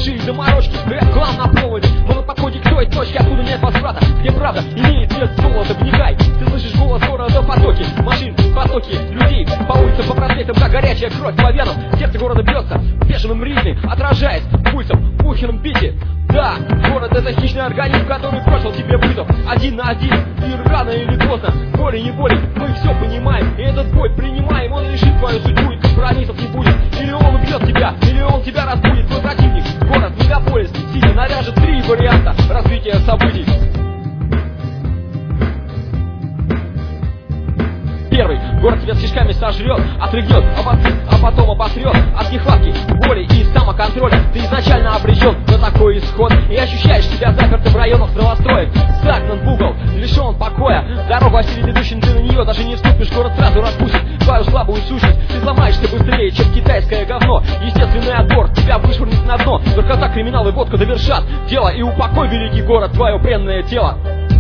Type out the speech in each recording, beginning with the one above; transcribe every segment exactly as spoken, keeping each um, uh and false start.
большие заморочки, рэп-клан на проводе. Мы на подходе к той точке, откуда нет возврата, где правда имеет вес золота. Вникай, ты слышишь голос города, потоки машин, потоки людей по улицам, по проспектам, как горячая кровь по венам. Сердце города бьется в бешеном ритме, отражаясь пульсом в бухерном бите. Да, город — это хищный организм, который бросил тебе вызов один на один. И рано или поздно, волей не волей, мы все понимаем, и этот бой принимаем. Он решит твою судьбу, и компромиссов не будет. Или он убьет тебя, или он тебя разбудит. Твой противник, город, мегаполис, сильно навяжет три варианта развития событий. Первый. Город тебя стишками сожрет, отрыгнет, обострит, а потом обосрет. От нехватки воли и самоконтроля ты изначально обречен на такой исход. И ощущаешь себя запертым в районах новостроек, загнан в угол, лишен покоя. Дорогу осилит идущим, ты на нее даже не вступишь. Город сразу распустит твою слабую сущность. Ты сломаешься быстрее, чем китайское говно. Естественный отбор тебя вышвырнет на дно. Только так криминал и водка довершат дело. И упокой, великий город, твое бренное тело.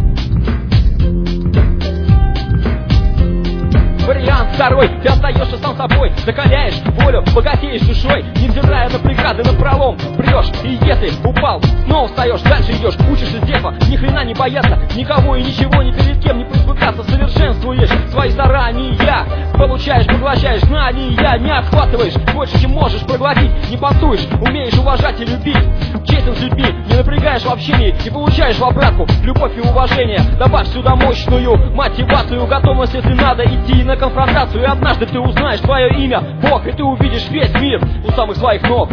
Вариант второй, ты остаешься сам собой, закаляешь волю, богатеешь душой, невзирая на преграды, на пролом, прешь, и если упал, снова встаешь, дальше идешь, учишься с детства, ни хрена не бояться, никого и ничего, ни перед кем не присмыкаться, совершенствуешь свои старания, получаешь, поглощаешь знания, не отхватываешь больше, чем можешь проглотить, не понтуешь, умеешь уважать и любить, честен с людьми, не напрягаешь в общении и получаешь в обратку любовь и уважение. Добавь сюда мощную мотивацию, готовность, если надо, идти на конфронтацию. И однажды ты узнаешь свое имя, Бог, и ты увидишь весь мир у самых своих ног.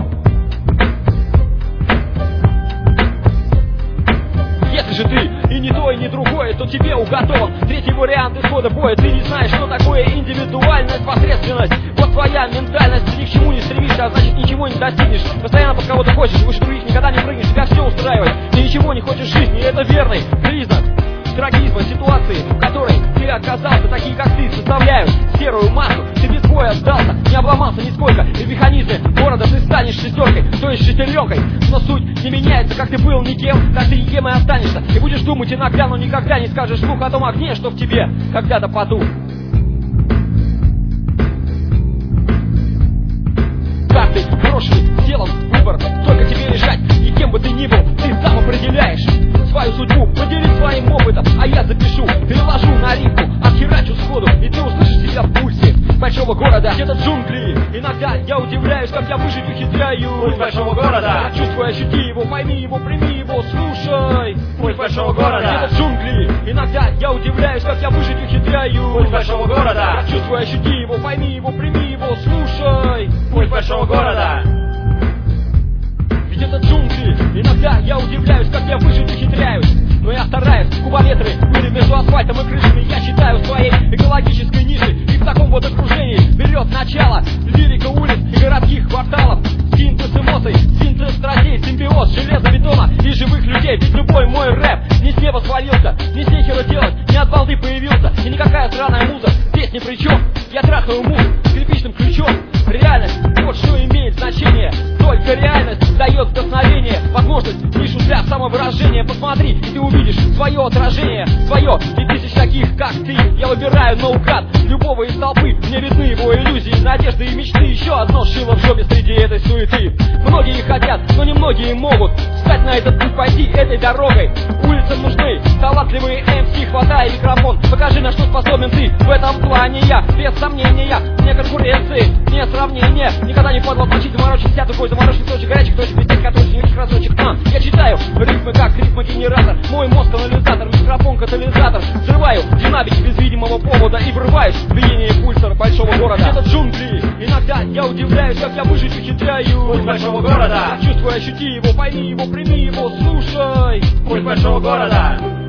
Если же ты и не то, и не другое, то тебе уготован третий вариант исхода боя. Ты не знаешь, что такое индивидуальность, посредственность. Вот твоя ментальность, ты ни к чему не стремишься, а значит ничего не достигнешь. Постоянно под кого-то хочешь, выше других никогда не прыгнешь, тебя все устраивает. Ты ничего не хочешь в жизни, и это верный признак трагизма ситуации, в которой ты оказался. Такие как ты составляют серую массу. Ты без боя сдался, не обломался нисколько. И в механизме города ты станешь шестеркой, то есть шестеренкой. Но суть не меняется, как ты был никем, так ты никем и останешься. И будешь думать иногда, но никогда не скажешь вслух о том огне, что в тебе когда-то потух. Каждый брошенный сделан выбор, только тебе решать. И кем бы ты ни был, ты сам определяешь свою судьбу. Поделись своим опытом, а я запишу, переложу на рифму, отхерачу сходу, и ты услышишь себя в пульсе большого города. Где-то джунгли, иногда я удивляюсь, как я выжить ухитряюсь. Пульс большого города. Чувствуй, ощути его, пойми его, прими его, слушай. Пульс большого города. Где-то джунгли, иногда я удивляюсь, как я выжить ухитряюсь. Пульс большого города. Чувствуй, ощути его, пойми его, прими его, слушай. Пульс большого города. Ведь это джунгли, иногда я удивляюсь, как я выжить ухитряюсь. Но я стараюсь, кубометры были между асфальтом и крышами. Я считаю своей экологической нишей. И в таком вот окружении берет начало лирика улиц и городских кварталов. Синтез эмоций, синтез страстей, симбиоз железобетона и живых людей. Ведь любой мой рэп не с неба свалился, не с нехера делать, не от балды появился. И никакая сраная муза здесь ни при чем. Я трахаю музу скрипичным ключом. Реальность, вот что имеет значение. Только реальность дает вдохновение, возможность лишь для самовыражения. Посмотри, и ты увидишь свое отражение, свое и тысяч таких, как ты. Я выбираю наугад любого из толпы. Мне видны его иллюзии, надежды и мечты. Еще одно шило в жопе среди этой суеты. Многие хотят, но немногие могут встать на этот путь, пойти этой дорогой. Улицам нужны талантливые эм си, хватай микрофон, покажи, на что способен ты. В этом плане я, без сомнения, не конкуренции, не сравнения. Никогда не подло плачить, заморочить вся другой замороченный точек, горячих точек, без тех, которые никаких разочек. А, я читаю рифмы как рифмогенератор. Мой мозг анализатор, микрофон катализатор. Взрываю динамики без видимого повода и врываюсь в биение пульса большого города. Это джунгли, иногда я удивляюсь, как я выжить ухитряюсь. Пульс большого города. Чувствуй, ощути его, пойми его, прими его, слушай. Пульс большого города.